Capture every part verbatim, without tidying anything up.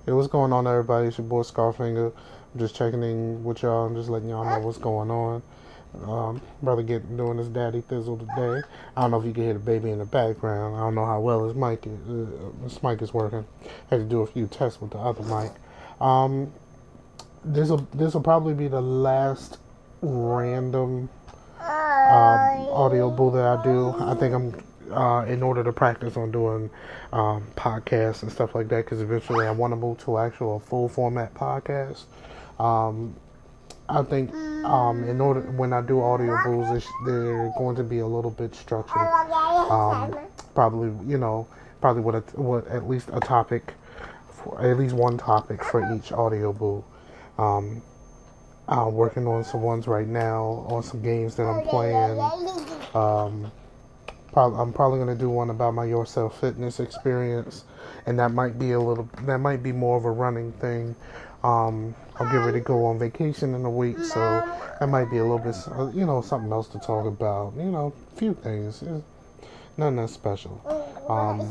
Hey, what's going on, everybody? It's your boy Scarfinger. I'm just checking in with y'all and just letting y'all know what's going on. Um, brother getting doing his daddy thizzle today. I don't know if you can hear the baby in the background. I don't know how well his mic is. Uh, his mic is working. Had to do a few tests with the other mic. Um, this will this will probably be the last random um, audio boo that I do. I think I'm uh, in order to practice on doing um, podcasts and stuff like that, because eventually I want to move to actual full format podcast. Um, I think um, in order when I do audio boos, they're going to be a little bit structured. Um, probably, you know, probably with a, with at least a topic, for, at least one topic for each audio boo. Um, I'm working on some ones right now on some games that I'm playing. Um, probably, I'm probably gonna do one about my Yourself Fitness experience, and that might be a little. That might be more of a running thing. Um, I'll get ready to go on vacation in a week, so that might be a little bit, you know, something else to talk about. You know, a few things. It's nothing that special. Um,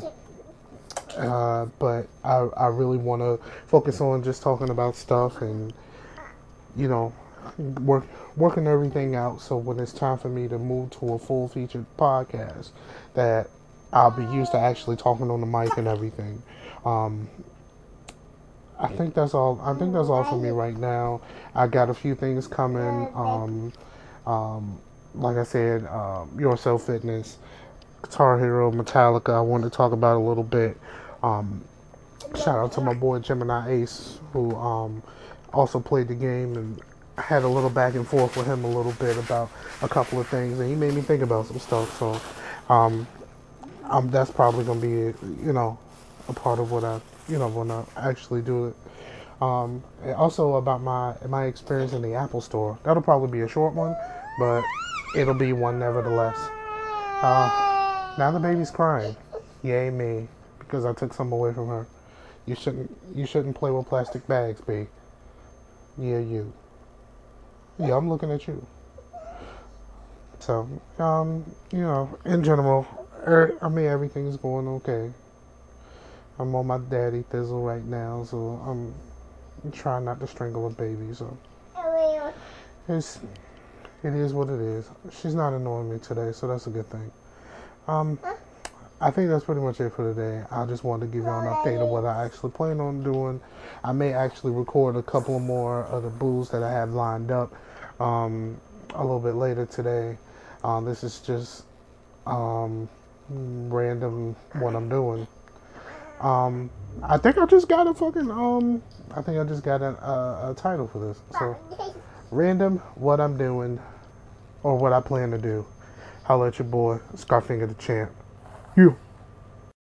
uh, but I, I really want to focus on just talking about stuff and, you know, work working everything out, so when it's time for me to move to a full featured podcast, that I'll be used to actually talking on the mic and everything. Um, I think that's all. I think that's all for me right now. I got a few things coming. Um, um, like I said, um, Yourself Fitness, Guitar Hero, Metallica. I wanted to talk about a little bit. Um, shout out to my boy Gemini Ace, who um, also played the game, and I had a little back and forth with him a little bit about a couple of things, and he made me think about some stuff. So um, um, that's probably gonna be, you know, a part of what I, you know, when I actually do it. Um, and also about my my experience in the Apple Store. That'll probably be a short one, but it'll be one nevertheless. Uh, now the baby's crying. Yay me, because I took some away from her. You shouldn't you shouldn't play with plastic bags, B. Yeah, you. Yeah, I'm looking at you. So, um, you know, in general, er, I mean, everything's going okay. I'm on my daddy thizzle right now, so I'm trying not to strangle a baby. So it's it is what it is. She's not annoying me today, so that's a good thing. Um, I think that's pretty much it for today. I just wanted to give you an update of what I actually plan on doing. I may actually record a couple more of the boos that I have lined up um, a little bit later today. Um, this is just um, random what I'm doing. Um, I think I just got a fucking um. I think I just got a, a, a title for this. So, random what I'm doing, or what I plan to do. Holla at your boy Scarfinger the Champ. You.